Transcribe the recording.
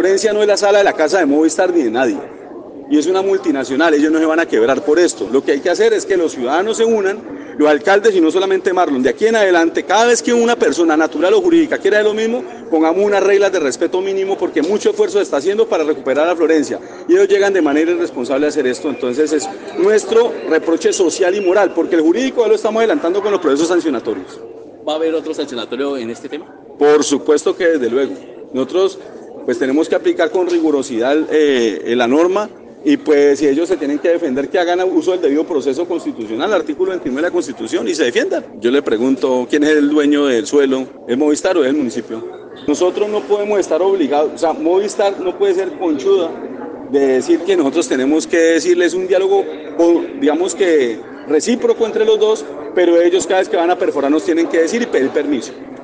Florencia no es la sala de la casa de Movistar ni de nadie. Y es una multinacional, ellos no se van a quebrar por esto. Lo que hay que hacer es que los ciudadanos se unan, los alcaldes y no solamente Marlon. De aquí en adelante, cada vez que una persona natural o jurídica quiera de lo mismo, pongamos unas reglas de respeto mínimo porque mucho esfuerzo se está haciendo para recuperar a Florencia. Y ellos llegan de manera irresponsable a hacer esto. Entonces es nuestro reproche social y moral, porque el jurídico ya lo estamos adelantando con los procesos sancionatorios. ¿Va a haber otro sancionatorio en este tema? Por supuesto que desde luego. Nosotros pues tenemos que aplicar con rigurosidad la norma. Y pues si ellos se tienen que defender, que hagan uso del debido proceso constitucional, artículo 29 de la Constitución, y se defiendan. Yo le pregunto, ¿quién es el dueño del suelo? ¿Es Movistar o es el municipio? Nosotros no podemos estar obligados, o sea, Movistar no puede ser conchuda de decir que nosotros tenemos que decirles un diálogo, digamos que recíproco entre los dos, pero ellos cada vez que van a perforar nos tienen que decir y pedir permiso.